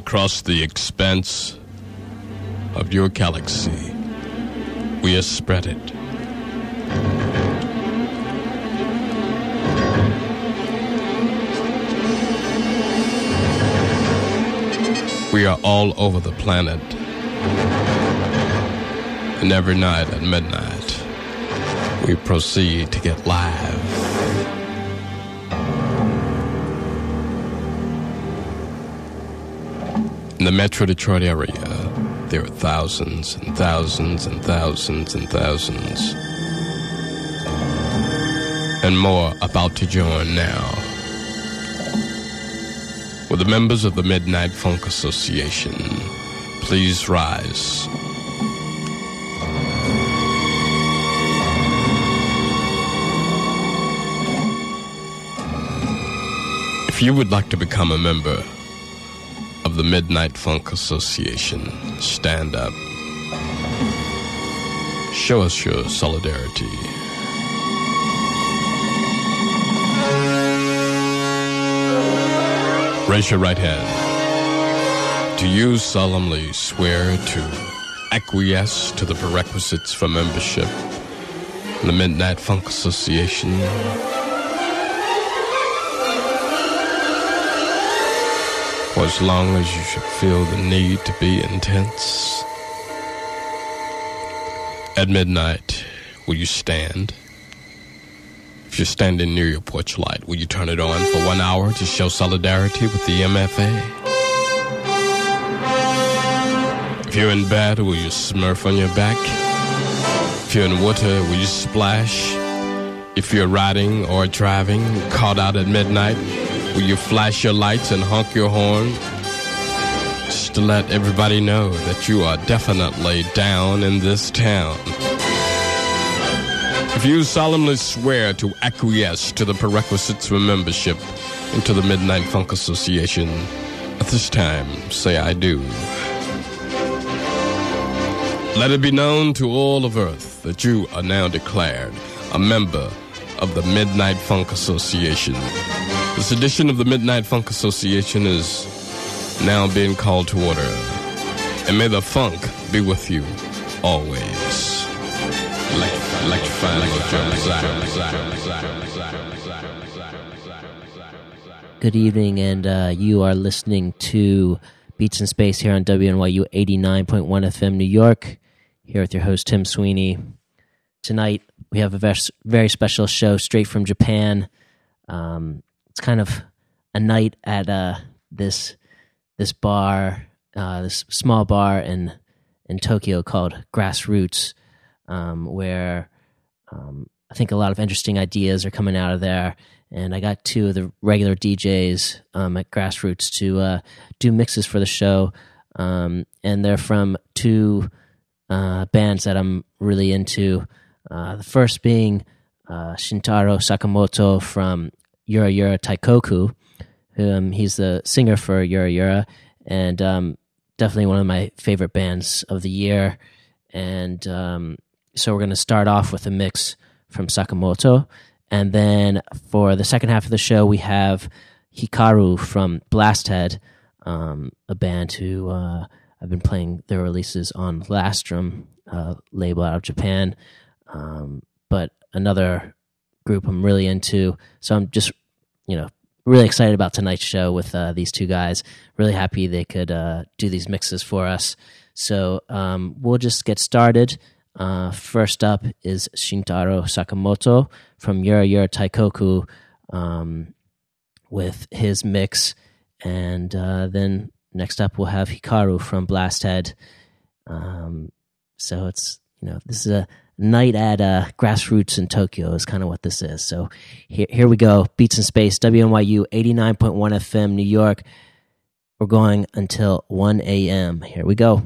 across the expanse of your galaxy, we are spread it. We are all over the planet, and every night at midnight, we proceed to get live. In the Metro Detroit area, there are thousands and thousands and thousands and thousands, and more about to join now. With the members of the Midnight Funk Association, please rise. If you would like to become a member of the Midnight Funk Association, stand up. Show us your solidarity. Raise your right hand. Do you solemnly swear to acquiesce to the prerequisites for membership in the Midnight Funk Association? For as long as you should feel the need to be intense. At midnight, will you stand? If you're standing near your porch light, will you turn it on for 1 hour to show solidarity with the MFA? If you're in bed, will you smurf on your back? If you're in water, will you splash? If you're riding or driving, caught out at midnight, will you flash your lights and honk your horn? Just to let everybody know that you are definitely down in this town. If you solemnly swear to acquiesce to the prerequisites for membership into the Midnight Funk Association, at this time, say I do. Let it be known to all of Earth that you are now declared a member of the Midnight Funk Association. This edition of the Midnight Funk Association is now being called to order. And may the funk be with you always. Good evening, and you are listening to Beats in Space here on WNYU 89.1 FM New York, here with your host Tim Sweeney. Tonight we have a very special show straight from Japan. It's kind of a night at this bar, this small bar in Tokyo called Grassroots, where I think a lot of interesting ideas are coming out of there. And I got two of the regular DJs at Grassroots to do mixes for the show, and they're from two bands that I'm really into. The first being Shintaro Sakamoto from Yura Yura Taikoku. He's the singer for Yura Yura, and definitely one of my favorite bands of the year. And so we're going to start off with a mix from Sakamoto, and then for the second half of the show we have Hikaru from Blasthead, a band who I've been playing their releases on Lastrum, label out of Japan, but another group I'm really into. So I'm just, really excited about tonight's show with these two guys. Really happy they could do these mixes for us. So we'll just get started. First up is Shintaro Sakamoto from Yura Yura Taikoku with his mix. And then next up we'll have Hikaru from Blasthead. So it's, this is a night at Grassroots in Tokyo is kind of what this is. So here we go. Beats in Space, WNYU 89.1 FM New York. We're going until 1 a.m. Here we go.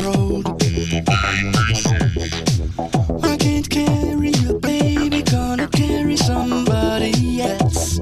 road. I can't carry you, baby, gonna carry somebody else.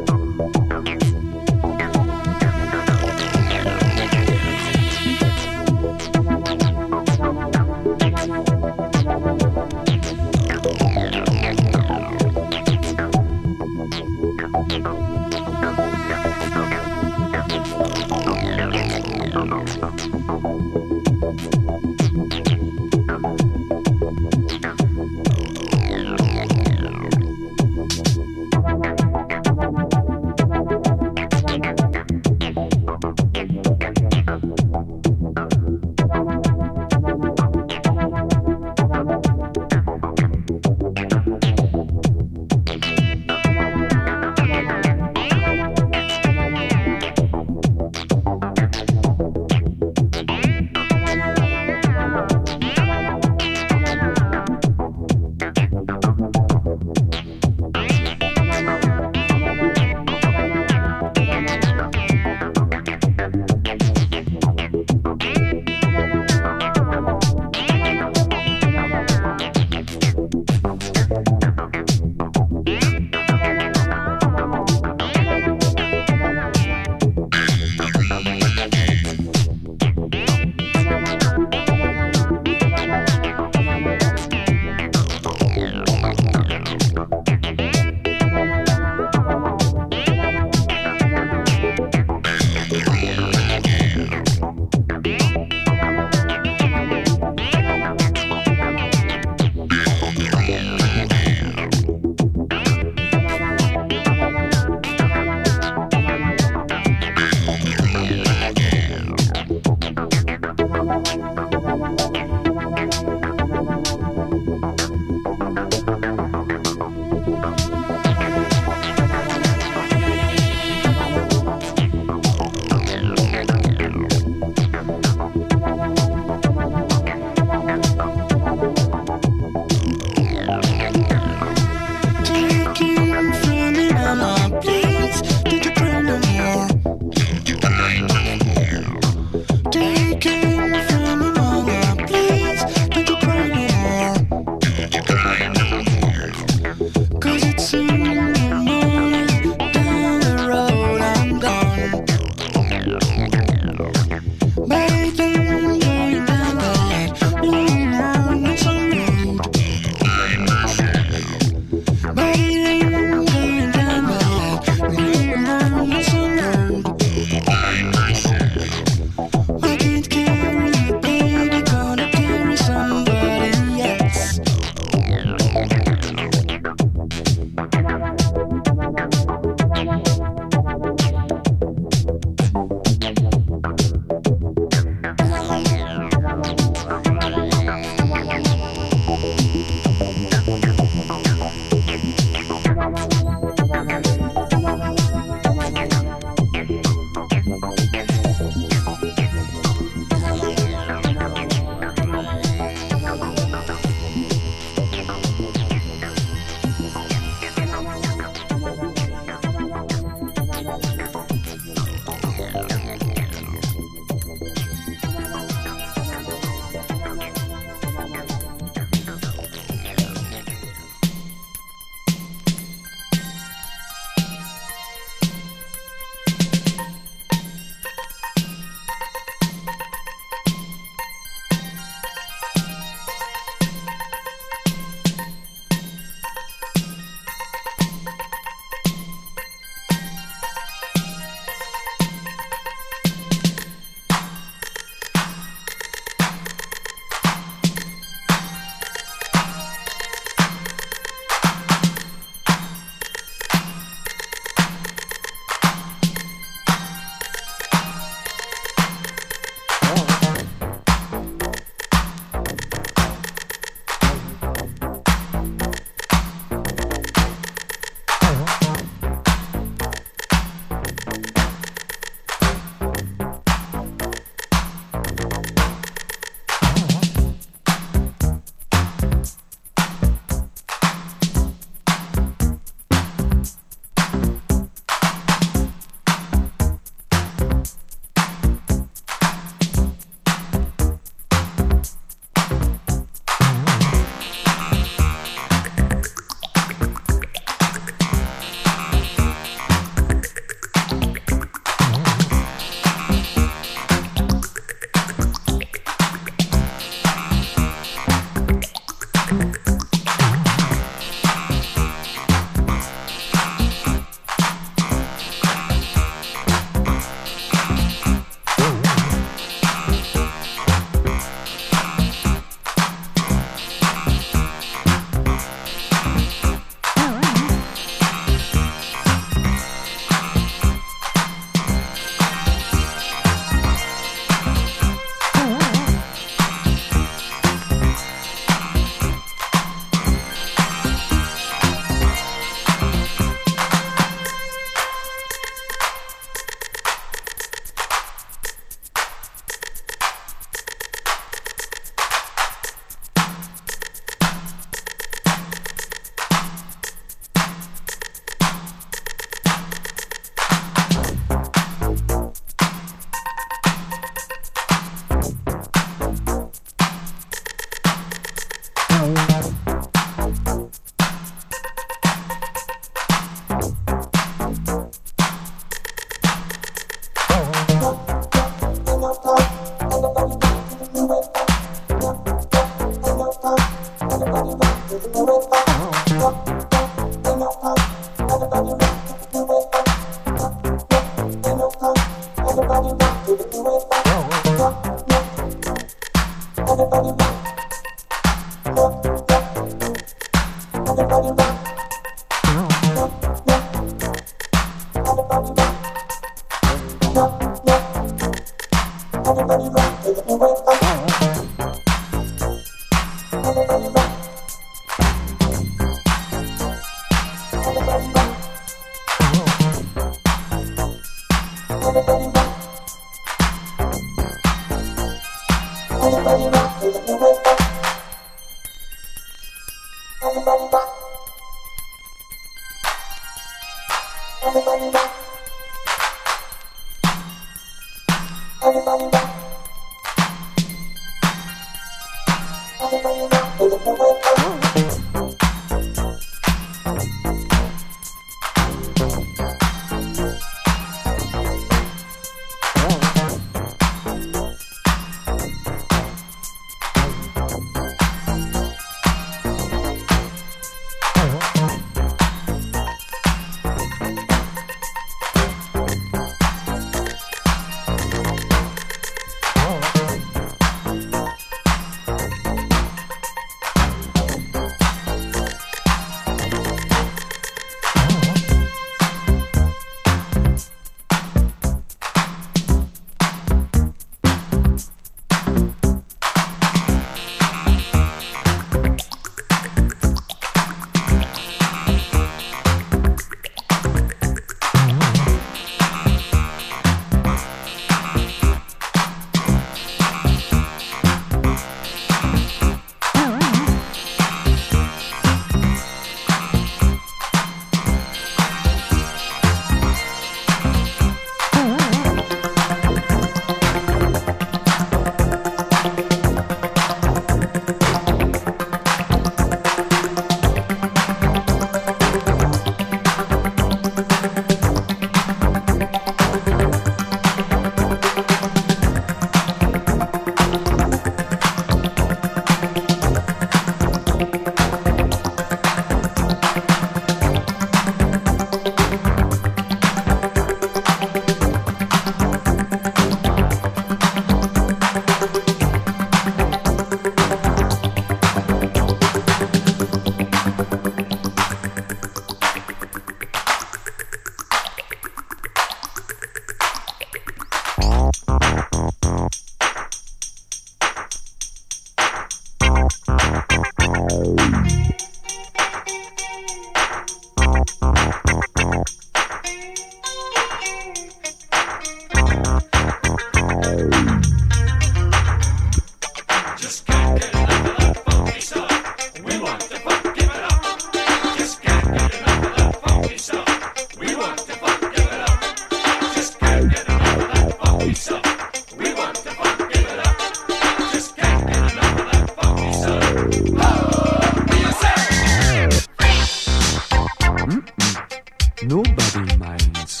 Nobody minds.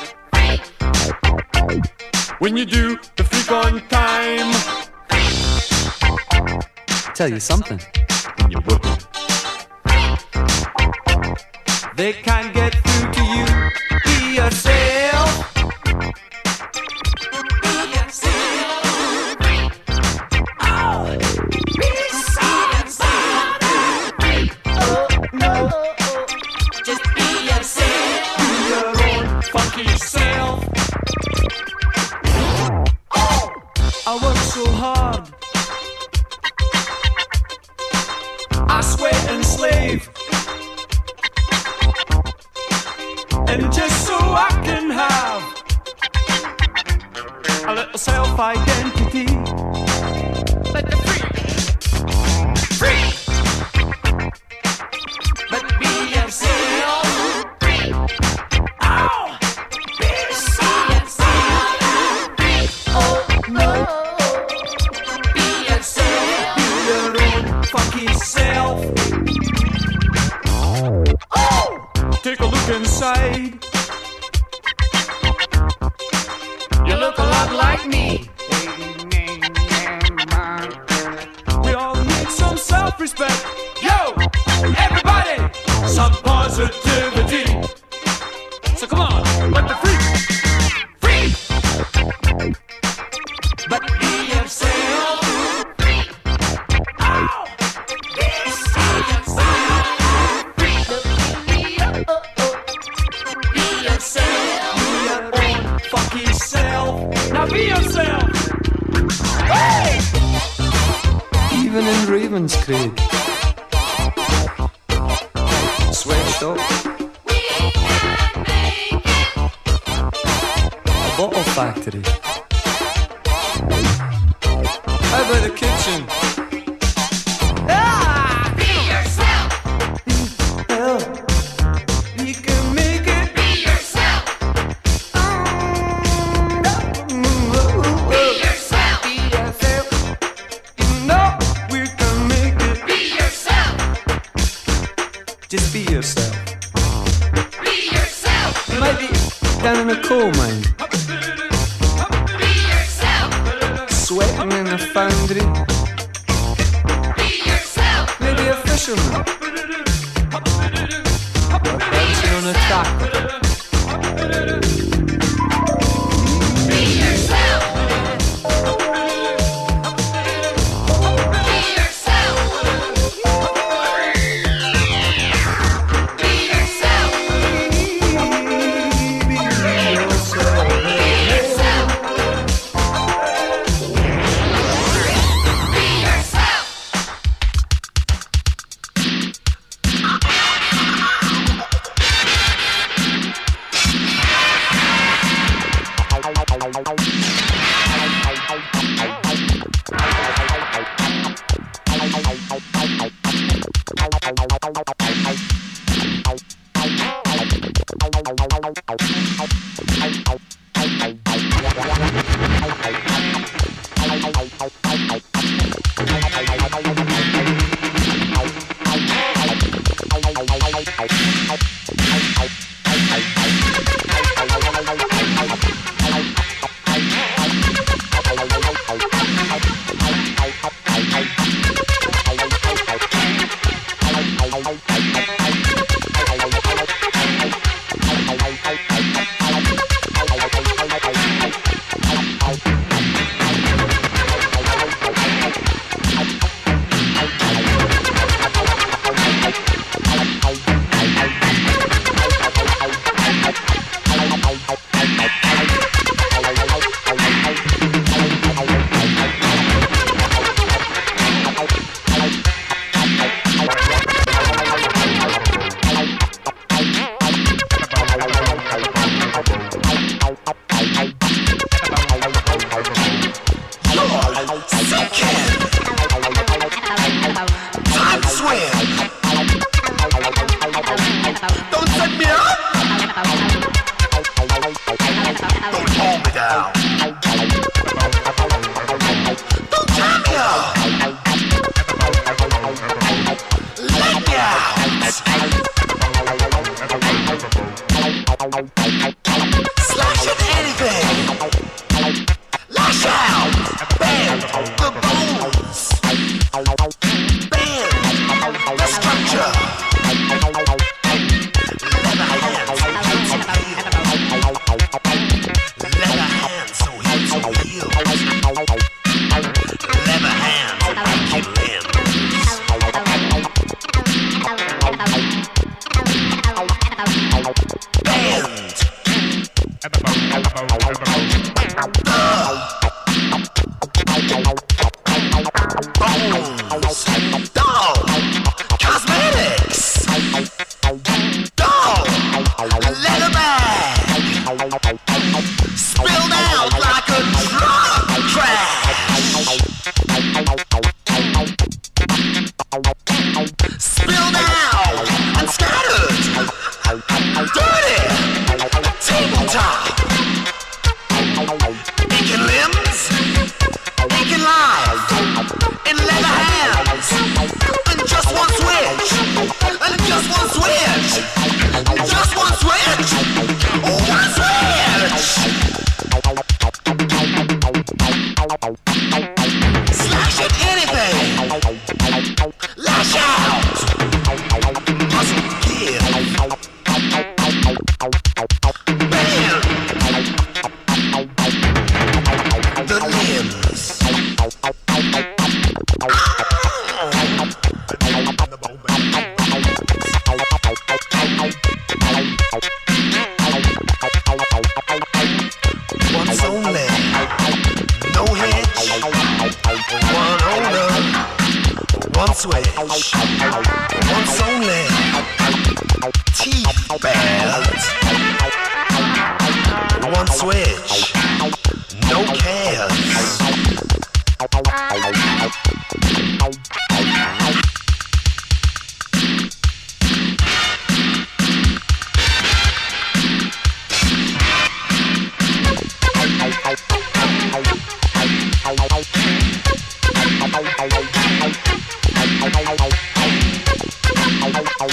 When you do the freak on time, tell you something. When you work it, they can't get through to you. Be yourself. I work so hard, I sweat and slave, and just so I can have a little self-identity. Let the free, let be yourself. Ow, be yourself. Oh no. Self. Oh, take a look inside. You look a lot like me. We all need some self-respect. Yo, everybody. Prince Craig. Sweatshop. A bottle factory. How about the kitchen? Be yourself. Hell, you can make it. Be yourself. Be yourself. Be yourself. You know we can make it. Be yourself. Just be yourself. Be yourself. You might be down in a coal mine, Be yourself. sweating in a foundry, Be yourself. maybe a fisherman, or bouncing on a tractor. Be yourself. Be yourself. Be yourself. Be yourself. Be yourself. Don't set me up. Don't calm me down. Don't turn me up. Let me out. Slash at anything. Lash out. Bend the bones. Bend the structure. Spilled out like a drunk crash. Spilled out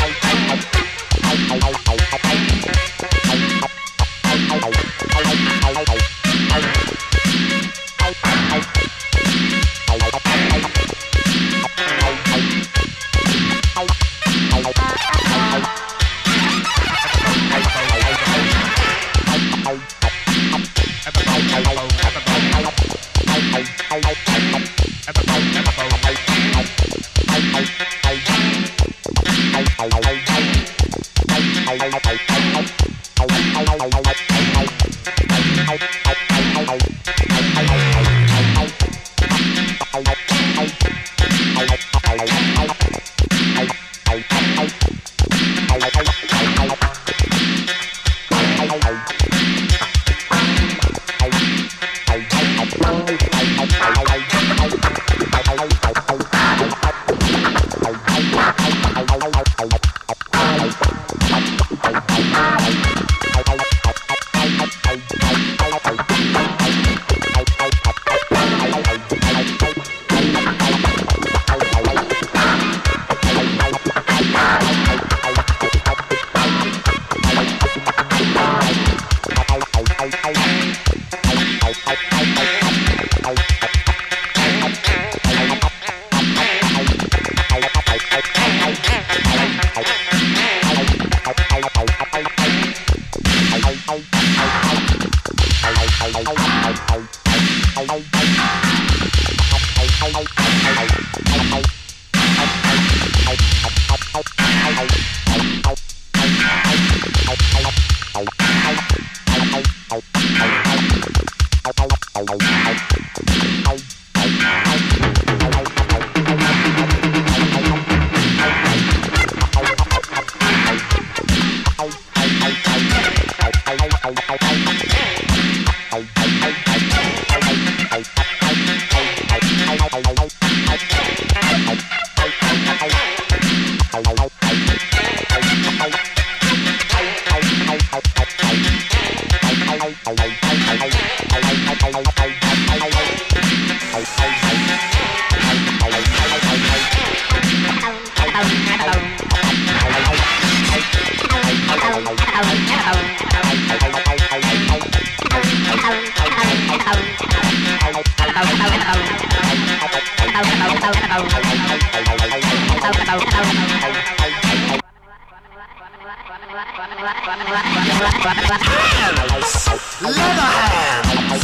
Leather hands,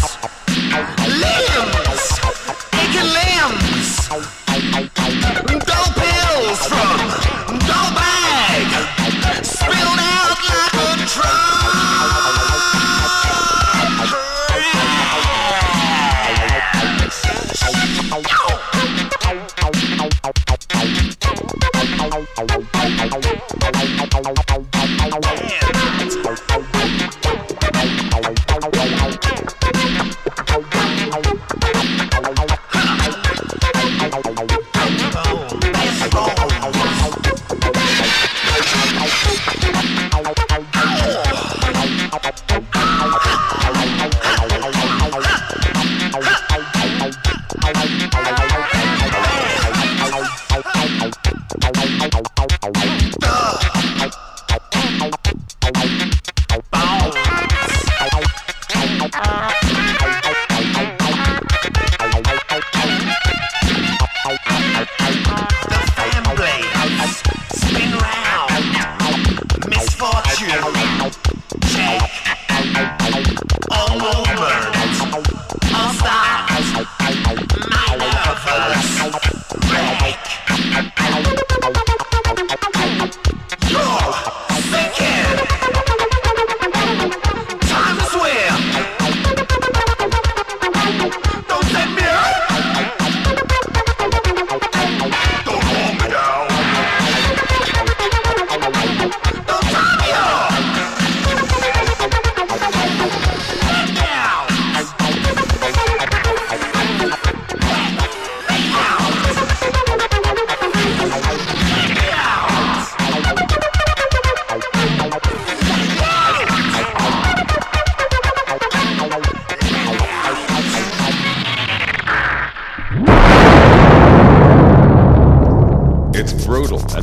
limbs, aching limbs, dope pills from dope bag, spilled out like a drug.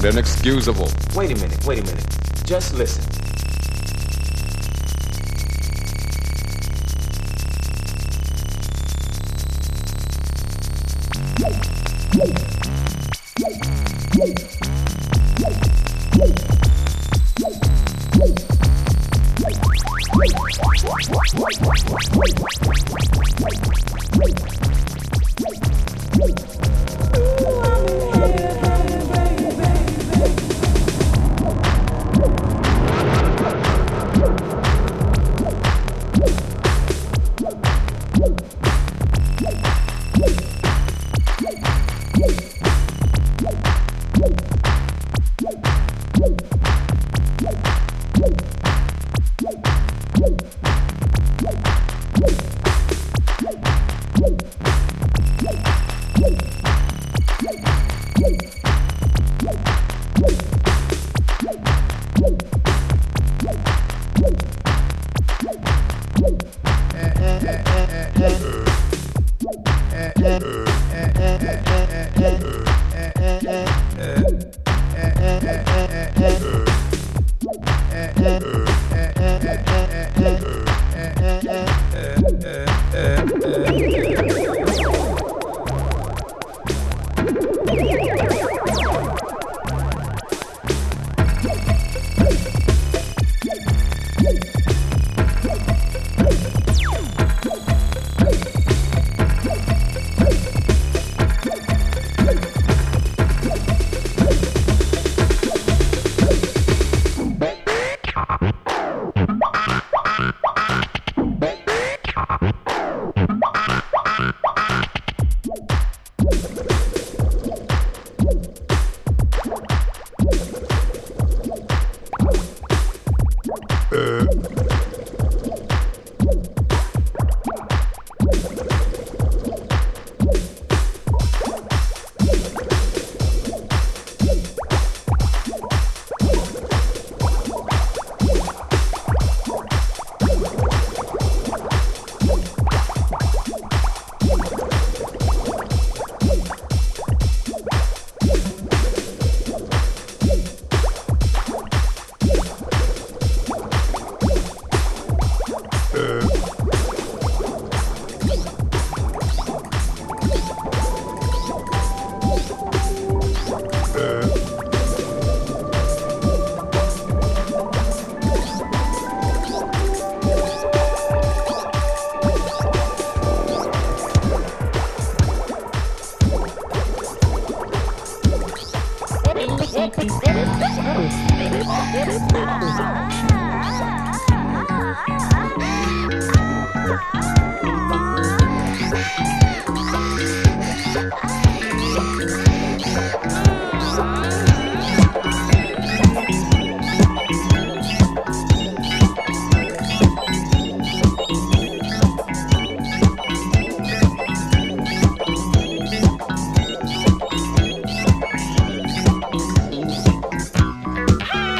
and inexcusable. Wait a minute. Just listen.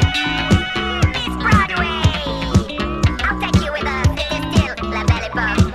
Broadway. I'll take you with us if it's still La Belle Époque.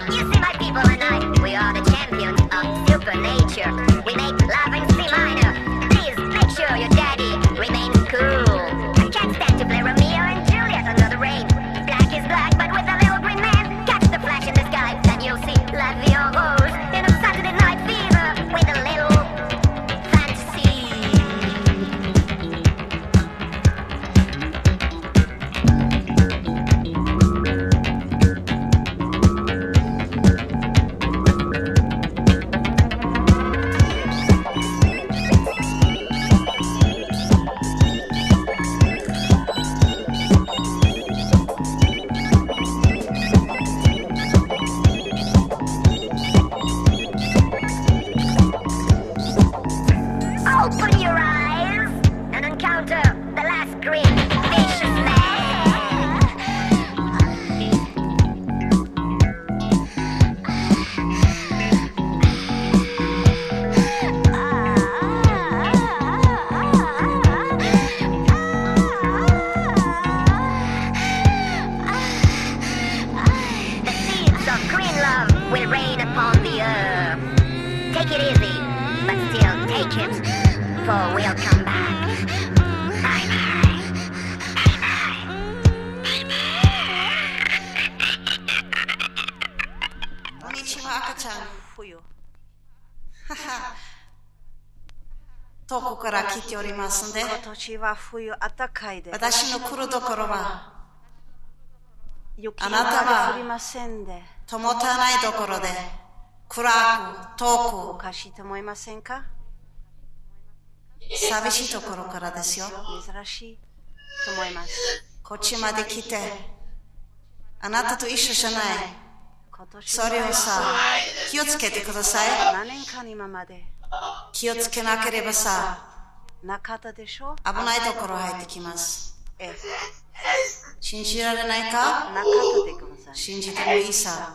聞いておりますので、 今年は冬暖かいで、 私の来るところは雪あなたは降りませんで、 灯たないところで暗くお遠かしいと思いませんか？ く寂しいところからですよ。 珍しいと思います。 こっちまで来てあなたと一緒じゃない。 今年それをさ気をつけてください。 何年間今まで気をつけなければさなかったでしょ？ 危ないところ入ってきます。 ええ、 信じられないか？ なかったでください。 信じてもいいさ。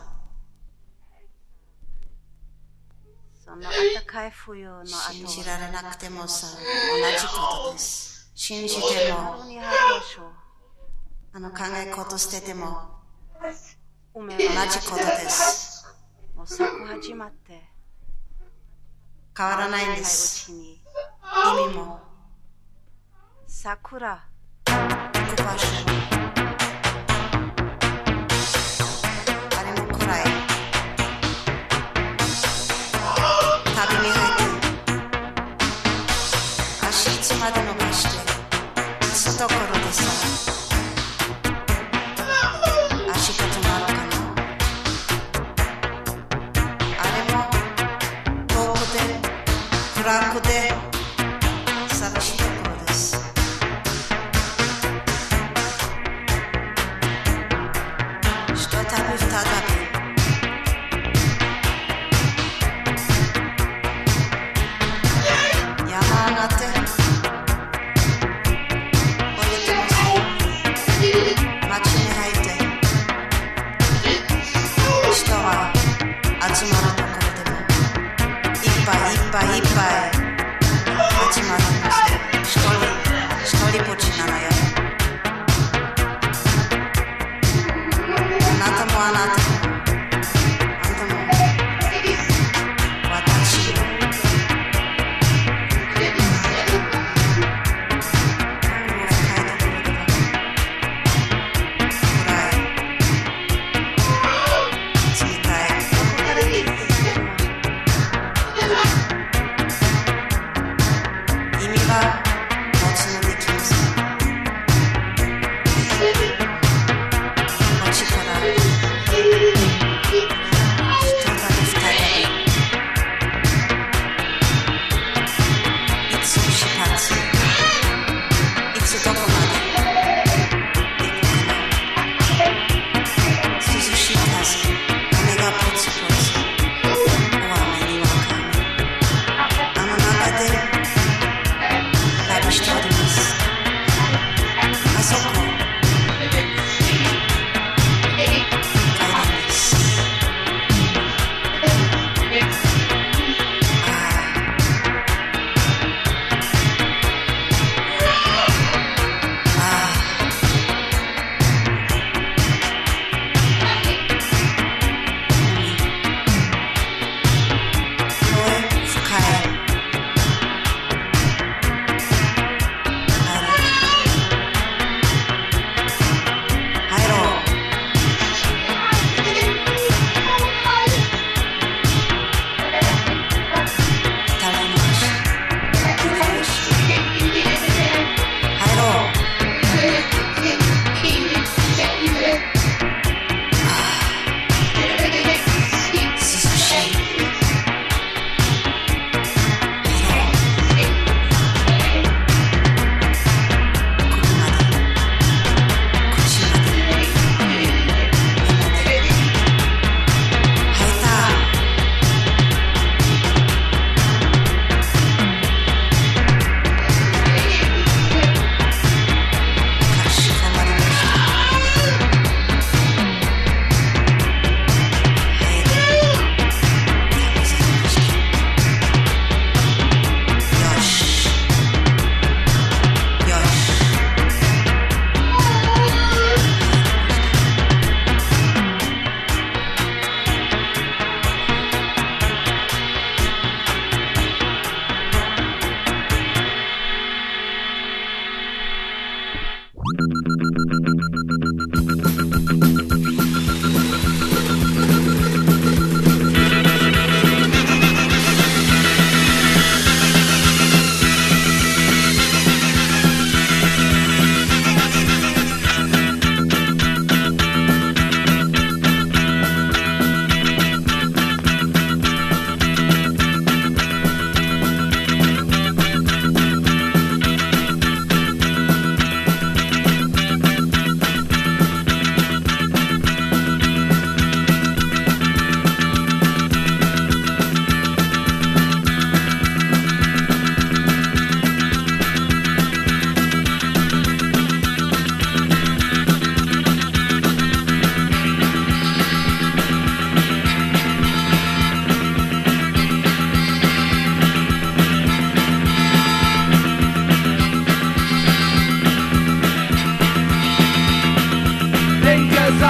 その暖かい冬の後信じられなくてもさ同じことです。信じても春に入りましょう。 考え事捨てても梅同じはことです。 もう咲く始まって変わらないんでうす。 ちに意味も桜行く場所もあれも暗い。旅に入って足いつまで伸ばして打つところでさ足が止まるかな。あれも遠くで暗くで寂しいところです。ひとたび再び山上がって降りても街に入って人は集まるところでもいっぱいいっぱいいっぱい集まってます。一人ぼっちなのよ。あなたもあなたもあなたも私も